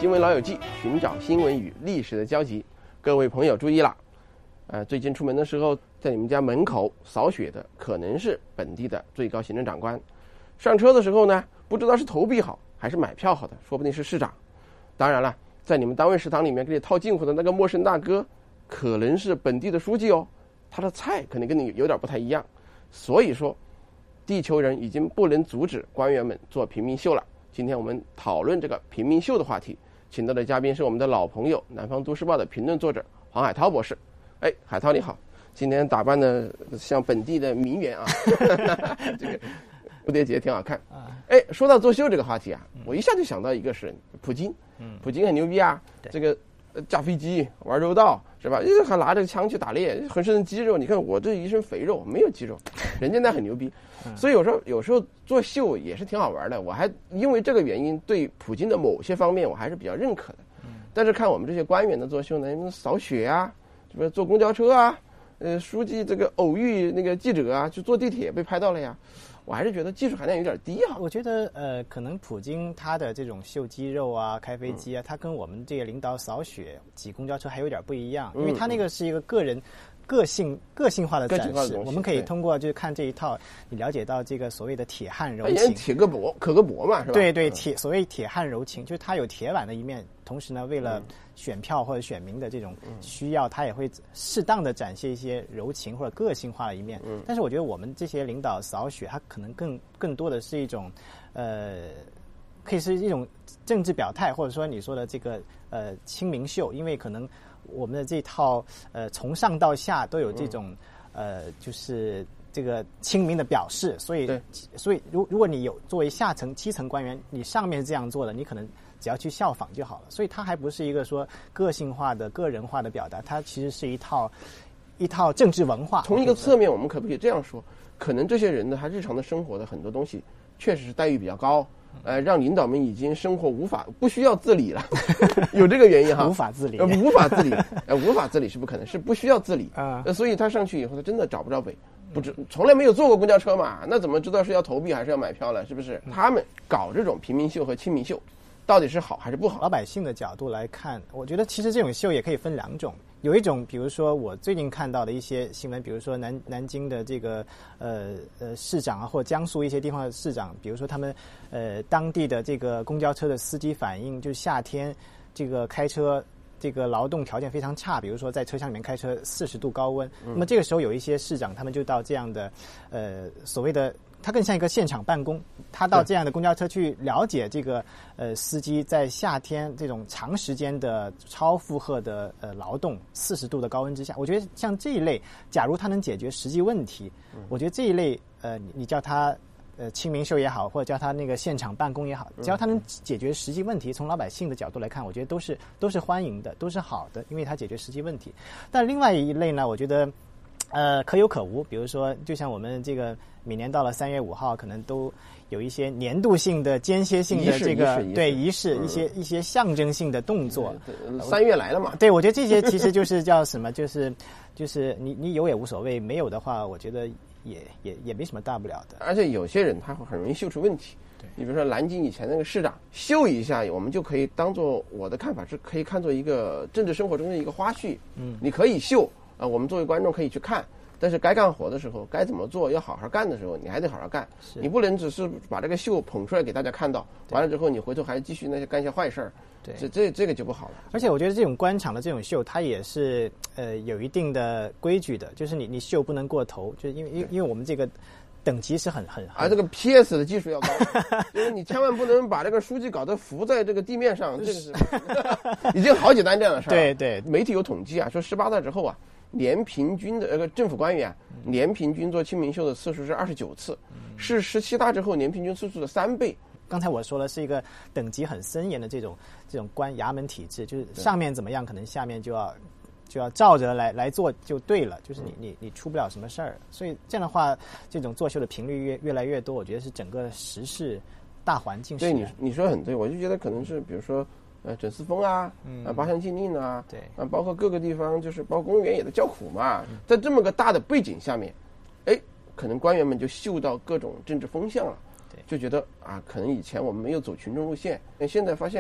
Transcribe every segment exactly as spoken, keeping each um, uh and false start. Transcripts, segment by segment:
新闻老友记，寻找新闻与历史的交集。各位朋友注意了，呃，最近出门的时候，在你们家门口扫雪的可能是本地的最高行政长官。上车的时候呢，不知道是投币好还是买票好的，说不定是市长。当然了，在你们单位食堂里面给你套近乎的那个陌生大哥，可能是本地的书记哦，他的菜可能跟你有点不太一样。所以说，地球人已经不能阻止官员们做平民秀了。今天我们讨论这个平民秀的话题，请到的嘉宾是我们的老朋友，南方都市报的评论作者黄海涛博士。哎，海涛你好，今天打扮的像本地的名媛啊，这个蝴蝶结挺好看。哎，说到作秀这个话题啊，我一下就想到一个是普京。普京很牛逼啊，这个驾飞机玩柔道是吧？还拿着枪去打猎，浑身的肌肉。你看我这一身肥肉，没有肌肉，人家那很牛逼。所以有时候有时候做秀也是挺好玩的。我还因为这个原因，对普京的某些方面我还是比较认可的。但是看我们这些官员的作秀呢，扫雪啊，是不是坐公交车啊？呃，书记这个偶遇那个记者啊，就坐地铁被拍到了呀。我还是觉得技术含量有点低啊。 我觉得呃，可能普京他的这种秀肌肉啊、开飞机啊，他跟我们这个领导扫雪、挤公交车还有点不一样，因为他那个是一个个人。个性个性化的展示，我们可以通过就是看这一套，你了解到这个所谓的铁汉柔情， 铁个脖可个脖嘛，是吧？ 对对，铁所谓铁汉柔情，就是他有铁腕的一面，同时呢，为了选票或者选民的这种需要，他也会适当的展现一些柔情或者个性化的一面。但是我觉得我们这些领导扫雪，他可能更更多的是一种，呃，可以是一种政治表态，或者说你说的这个呃亲民秀，因为可能。我们的这套呃从上到下都有这种、嗯、呃就是这个亲民的表示，所以所以如如果你有作为下层基层官员，你上面是这样做的，你可能只要去效仿就好了。所以它还不是一个说个性化的个人化的表达，它其实是一套一套政治文化。 从一个侧面，我们可不可以这样说？可能这些人呢，他日常的生活的很多东西确实是待遇比较高。呃，让领导们已经生活无法不需要自理了，有这个原因哈， 无法自理， 呃，无法自理，呃，无法自理是不可能，是不需要自理啊、呃。所以他上去以后，他真的找不着北，不知从来没有坐过公交车嘛，那怎么知道是要投币还是要买票了？是不是？他们搞这种平民秀和亲民秀，到底是好还是不好？ 老百姓的角度来看，我觉得其实这种秀也可以分两种。有一种，比如说我最近看到的一些新闻，比如说南南京的这个呃呃市长啊，或者江苏一些地方的市长，比如说他们呃当地的这个公交车的司机反映，就是夏天这个开车这个劳动条件非常差，比如说在车厢里面开车四十度高温，嗯、那么这个时候有一些市长他们就到这样的呃所谓的。它更像一个现场办公，他到这样的公交车去了解这个呃司机在夏天这种长时间的超负荷的呃劳动，四十度的高温之下，我觉得像这一类，假如他能解决实际问题，我觉得这一类呃你你叫他呃亲民秀也好，或者叫他那个现场办公也好，只要他能解决实际问题，从老百姓的角度来看，我觉得都是都是欢迎的，都是好的，因为他解决实际问题。但另外一类呢，我觉得。呃，可有可无。比如说，就像我们这个每年到了三月五号，可能都有一些年度性的、间歇性的这个对仪式，一些一些象征性的动作。 三月来了嘛？ 对，我觉得这些其实就是叫什么？就是就是你你有也无所谓，没有的话，我觉得也也也没什么大不了的。 而且有些人他会很容易秀出问题。你比如说南京以前那个市长秀一下，我们就可以当做我的看法是可以看作一个政治生活中的一个花絮。嗯，你可以秀。啊，我们作为观众可以去看，但是该干活的时候，该怎么做，要好好干的时候，你还得好好干。你不能只是把这个秀捧出来给大家看到，完了之后你回头还继续那些干一些坏事儿，对，这这这个就不好了。 而且我觉得这种官场的这种秀，它也是呃有一定的规矩的，就是你你秀不能过头，就是因为因为因为我们这个。等级是很很啊，这个 P S 的技术要高，就是你千万不能把这个书记搞得浮在这个地面上，这个是已经好几单这样的事儿。 对对， 媒体有统计啊，说十八大之后啊，年平均的那个政府官员、啊、年平均做亲民秀的次数是二十九次，是十七大之后年平均次数的三倍。 刚才我说了，是一个等级很森严的这种这种官衙门体制，就是上面怎么样，可能下面就要。就要照着来来做就对了，就是你你你出不了什么事儿，所以这样的话，这种作秀的频率越越来越多，我觉得是整个时事大环境。 对你你说很对，我就觉得可能是比如说呃整四风啊，嗯，啊八项禁令啊， 对， 啊包括各个地方就是包括公务员也在叫苦嘛，嗯、在这么个大的背景下面，哎，可能官员们就嗅到各种政治风向了，就觉得啊，可能以前我们没有走群众路线，现在发现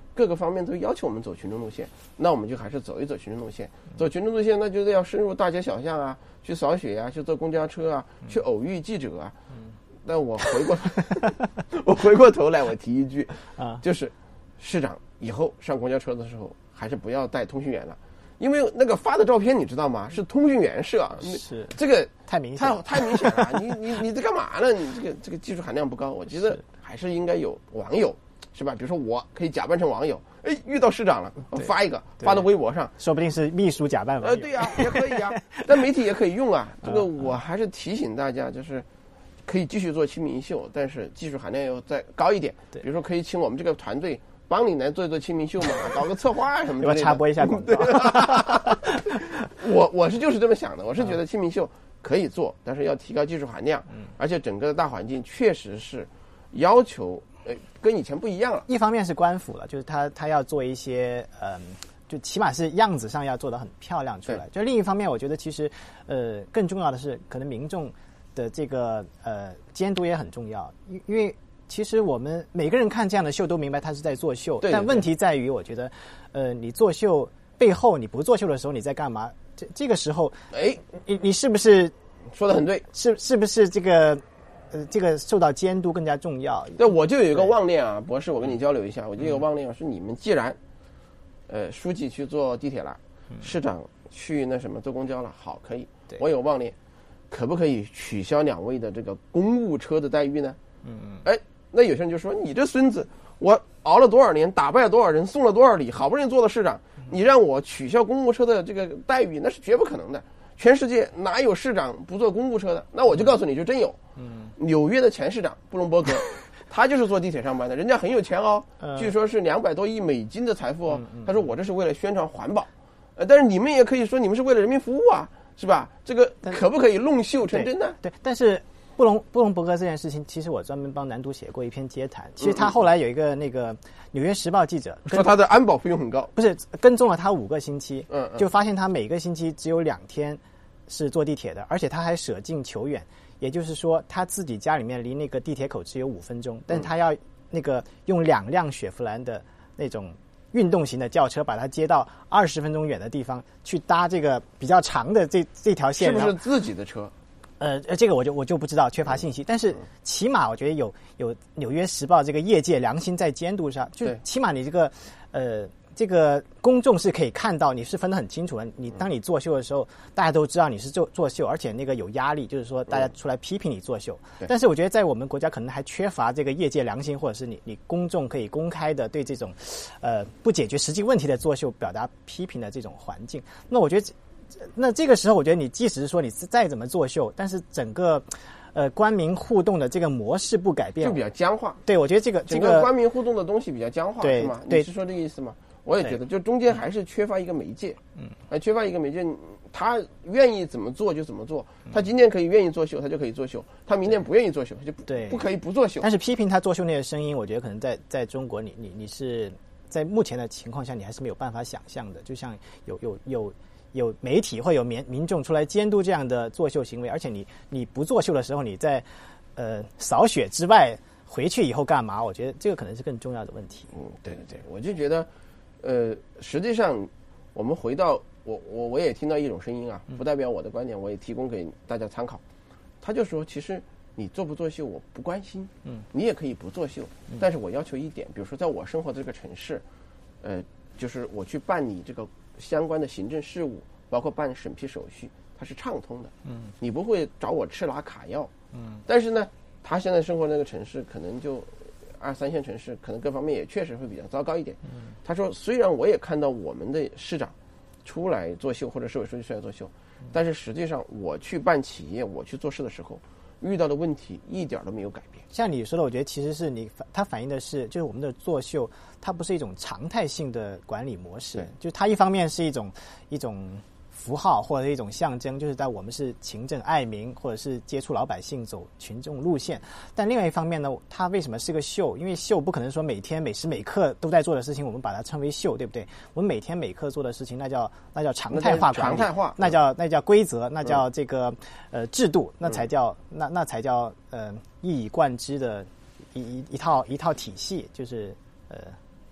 各个方面都要求我们走群众路线，那我们就还是走一走群众路线。走群众路线，那就是要深入大街小巷啊，去扫雪啊，去坐公交车啊，去偶遇记者啊。但我回过我回过头来，我提一句啊，就是市长以后上公交车的时候，还是不要带通讯员了。因为那个发的照片你知道吗？是通讯员摄， 是这个太明显了， 太太明显了。你你你在干嘛呢？你这个这个技术含量不高，我觉得还是应该有网友，是吧？比如说我可以假扮成网友，哎，遇到市长了，我发一个发到微博上， 说不定是秘书假扮网友。 呃，对呀、啊，也可以啊，但媒体也可以用啊。这个我还是提醒大家，就是可以继续做亲民秀，但是技术含量要再高一点。比如说可以请我们这个团队。帮你来做一做亲民秀嘛，搞个策划什么之类的。 要插播一下广告。 我我是就是这么想的，我是觉得亲民秀可以做，但是要提高技术含量，嗯、而且整个的大环境确实是要求呃跟以前不一样了。 一方面是官府了，就是他他要做一些嗯、呃，就起码是样子上要做得很漂亮出来。就另一方面，我觉得其实呃更重要的是，可能民众的这个呃监督也很重要，因因为。其实我们每个人看这样的秀都明白他是在作秀， 对对对， 但问题在于，我觉得，呃，你作秀背后你不作秀的时候你在干嘛？这这个时候， 哎， 你你是不是说得很对？ 是是不是这个呃这个受到监督更加重要？ 对，我就有一个妄念啊，博士，我跟你交流一下，我就有一个妄念是你们既然，呃，书记去坐地铁了，市长去那什么坐公交了，好，可以，我有妄念，可不可以取消两位的这个公务车的待遇呢？嗯嗯，哎。那有些人就说你这孙子，我熬了多少年，打败了多少人，送了多少礼，好不容易做了市长，你让我取消公务车的这个待遇，那是绝不可能的。全世界哪有市长不坐公务车的？那我就告诉你，就真有。嗯，纽约的前市长布隆伯格，他就是坐地铁上班的，人家很有钱哦，据说是两百多亿美金的财富哦。他说我这是为了宣传环保，呃，但是你们也可以说你们是为了人民服务啊，是吧？这个可不可以弄秀成真呢？ 对，但是。布隆布隆伯格这件事情，其实我专门帮南都写过一篇接谈。其实他后来有一个那个《纽约时报》记者说他的安保费用很高， 不是跟踪了他五个星期， 嗯，嗯就发现他每个星期只有两天是坐地铁的，而且他还舍近求远，也就是说他自己家里面离那个地铁口只有五分钟，但是他要那个用两辆雪佛兰的那种运动型的轿车把他接到二十分钟远的地方去搭这个比较长的这这条线， 是不是自己的车？ 呃，这个我就我就不知道，缺乏信息。但是起码我觉得有有《纽约时报》这个业界良心在监督上，就起码你这个呃这个公众是可以看到你是分得很清楚的。你当你作秀的时候，大家都知道你是作作秀，而且那个有压力，就是说大家出来批评你作秀。但是我觉得在我们国家可能还缺乏这个业界良心，或者是你你公众可以公开的对这种呃不解决实际问题的作秀表达批评的这种环境。那我觉得。那这个时候，我觉得你即使是说你再怎么作秀，但是整个，呃，官民互动的这个模式不改变， 就比较僵化。 对，我觉得这个整个官民互动的东西比较僵化， 对是吗？ 对， 你是说这个意思吗？我也觉得，就中间还是缺乏一个媒介，嗯，还缺乏一个媒介，他愿意怎么做就怎么做。他今天可以愿意作秀，他就可以作秀；他明天不愿意作秀，他就不对不可以不作秀。 但是批评他作秀那些声音，我觉得可能在在中国你，你你你是在目前的情况下，你还是没有办法想象的。就像有有有。有媒体会有民民众出来监督这样的作秀行为，而且你你不作秀的时候，你在呃扫雪之外回去以后干嘛？我觉得这个可能是更重要的问题。 嗯，对对对，我就觉得，呃，实际上我们回到我我我也听到一种声音啊，不代表我的观点，我也提供给大家参考。他就说，其实你做不作秀我不关心，嗯，你也可以不作秀，但是我要求一点，比如说在我生活的这个城市，呃，就是我去办理这个。相关的行政事务，包括办审批手续，它是畅通的。嗯，你不会找我吃拿卡要。嗯，但是呢，他现在生活那个城市可能就二三线城市，可能各方面也确实会比较糟糕一点。嗯，他说，虽然我也看到我们的市长出来作秀，或者市委书记出来作秀，但是实际上我去办企业，我去做事的时候，遇到的问题一点都没有改变。 像你说的，我觉得其实是你它反映的是，就是我们的作秀，它不是一种常态性的管理模式，就它一方面是一种一种符号或者一种象征，就是在我们是勤政爱民，或者是接触老百姓走群众路线。但另外一方面呢，它为什么是个秀？因为秀不可能说每天每时每刻都在做的事情，我们把它称为秀，对不对？我们每天每刻做的事情，那叫那叫常态化管理， 常态化， 那叫那叫规则，那叫这个呃制度，那才叫那那才叫呃一以贯之的一一一套一套体系，就是呃。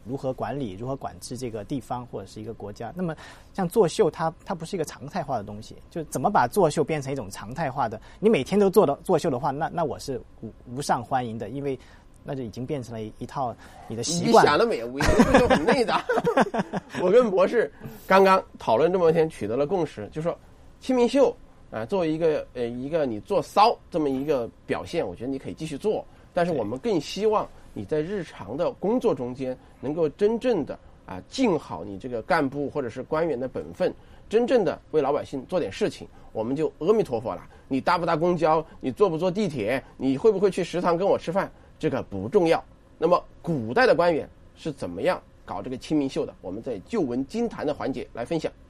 如何管理、如何管制这个地方或者是一个国家。那么像作秀它，它不是一个常态化的东西，就怎么把作秀变成一种常态化的？你每天都做的作秀的话，那那我是无无上欢迎的，因为那就已经变成了一一套你的习惯。 你想得美，我这就很内的。我跟博士刚刚讨论这么多天，取得了共识，就说清明秀啊、呃，作为一个呃一个你做骚这么一个表现，我觉得你可以继续做，但是我们更希望你在日常的工作中间能够真正的啊尽好你这个干部或者是官员的本分，真正的为老百姓做点事情，我们就阿弥陀佛了。你搭不搭公交，你坐不坐地铁，你会不会去食堂跟我吃饭，这个不重要。那么古代的官员是怎么样搞这个清明秀的？我们在旧闻金坛的环节来分享。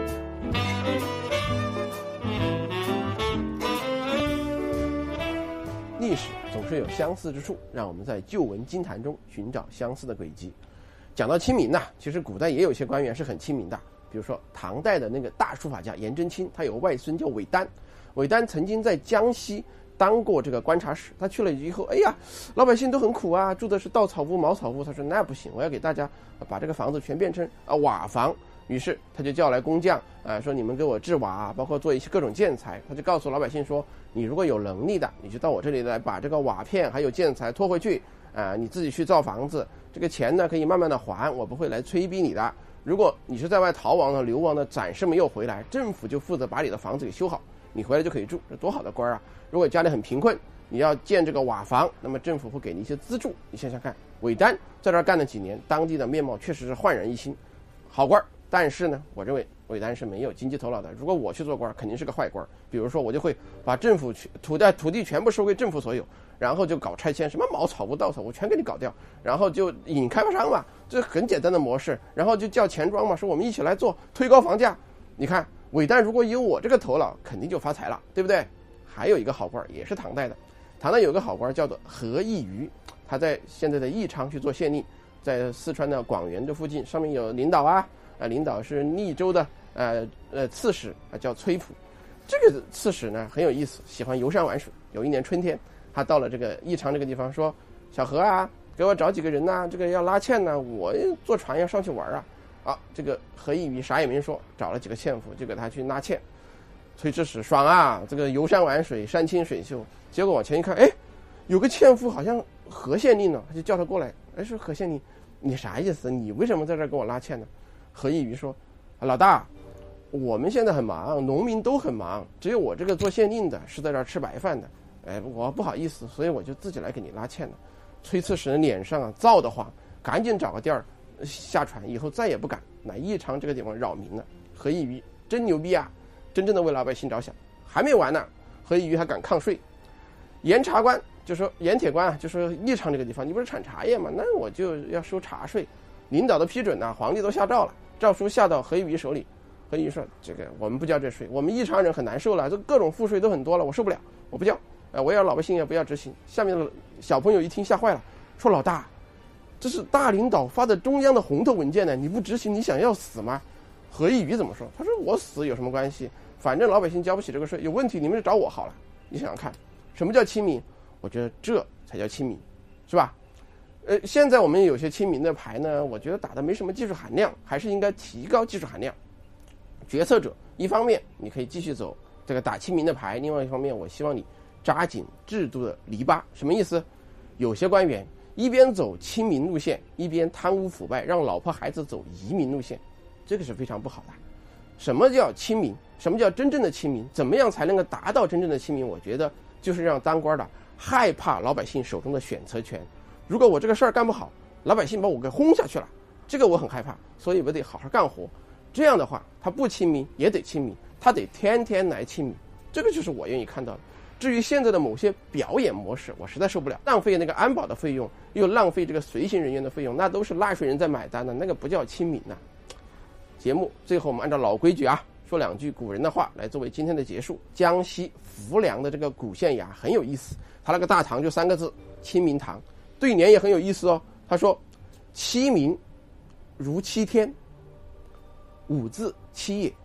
历史总是有相似之处，让我们在旧闻金坛中寻找相似的轨迹。讲到清明呢，其实古代也有一些官员是很亲民的，比如说唐代的那个大书法家颜真卿，他有个外孙叫韦丹，韦丹曾经在江西当过这个观察使，他去了以后，哎呀，老百姓都很苦啊，住的是稻草屋、茅草屋。他说那不行，我要给大家把这个房子全变成啊瓦房。于是他就叫来工匠，啊，说你们给我制瓦，包括做一些各种建材。他就告诉老百姓说，你如果有能力的，你就到我这里来把这个瓦片还有建材拖回去，啊，你自己去造房子，这个钱呢可以慢慢的还，我不会来催逼你的。如果你是在外逃亡的、流亡的，暂时没有回来，政府就负责把你的房子给修好，你回来就可以住，这多好的官啊！如果家里很贫困，你要建这个瓦房，那么政府会给你一些资助。你想想看，韦丹在这儿干了几年，当地的面貌确实是焕然一新，好官。但是呢，我认为韦丹是没有经济头脑的。如果我去做官，肯定是个坏官。比如说，我就会把政府土地土地全部收归政府所有，然后就搞拆迁，什么茅草屋、稻草屋全给你搞掉，然后就引开发商嘛，这很简单的模式。然后就叫钱庄嘛，说我们一起来做，推高房价。你看，韦丹如果有我这个头脑，肯定就发财了，对不对？还有一个好官，也是唐代的，唐代有个好官叫做何义瑜，他在现在的义昌去做县令，在四川的广元这附近，上面有领导啊。啊，领导是利州的呃呃刺史啊，叫崔普。这个刺史呢很有意思，喜欢游山玩水。有一年春天，他到了这个义昌这个地方，说：“小何啊，给我找几个人呐、啊，这个要拉纤呢，我坐船要上去玩啊。”啊，这个何义瑜啥也没说，找了几个纤夫就给他去拉纤。崔刺史爽啊，这个游山玩水，山清水秀。结果往前一看，哎，有个纤夫好像何县令呢，他就叫他过来，哎，说何县令，你啥意思？你为什么在这儿给我拉纤呢？何义瑜说：“老大，我们现在很忙，农民都很忙，只有我这个做县令的是在这儿吃白饭的。哎，我不好意思，所以我就自己来给你拉纤了。”崔刺史脸上啊燥得慌，赶紧找个地儿下船，以后再也不敢来义昌这个地方扰民了。何义瑜真牛逼啊，真正的为老百姓着想。还没完呢，何义瑜还敢抗税。盐茶官就说盐铁官啊，就说义昌这个地方你不是产茶叶吗？那我就要收茶税。领导的批准呢、啊，皇帝都下诏了。诏书下到何义瑜手里，何义瑜说：“这个我们不交这税，我们义昌人很难受了，这各种赋税都很多了，我受不了，我不交。呃，我要老百姓也不要执行。”下面的小朋友一听吓坏了，说：“老大，这是大领导发的中央的红头文件呢，你不执行，你想要死吗？”何义瑜怎么说？他说：“我死有什么关系？反正老百姓交不起这个税，有问题你们就找我好了。”你想想看，什么叫亲民？我觉得这才叫亲民，是吧？呃，现在我们有些亲民的牌呢，我觉得打的没什么技术含量，还是应该提高技术含量。决策者一方面你可以继续走这个打亲民的牌，另外一方面我希望你扎紧制度的篱笆。什么意思？有些官员一边走亲民路线，一边贪污腐败，让老婆孩子走移民路线，这个是非常不好的。什么叫亲民？什么叫真正的亲民？怎么样才能够达到真正的亲民？我觉得就是让当官的害怕老百姓手中的选择权。如果我这个事儿干不好，老百姓把我给轰下去了，这个我很害怕，所以我得好好干活。这样的话，他不亲民也得亲民，他得天天来亲民，这个就是我愿意看到的。至于现在的某些表演模式，我实在受不了，浪费那个安保的费用，又浪费这个随行人员的费用，那都是纳税人在买单的，那个不叫亲民呐、啊。节目最后我们按照老规矩啊，说两句古人的话来作为今天的结束。江西浮梁的这个古县衙很有意思，他那个大堂就三个字：清明堂。对联也很有意思哦，他说：“七民如七天，五字七也。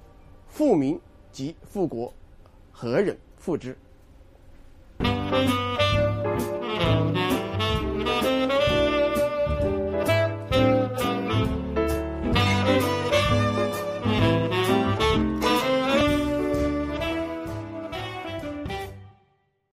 富民即富国，何忍复之？”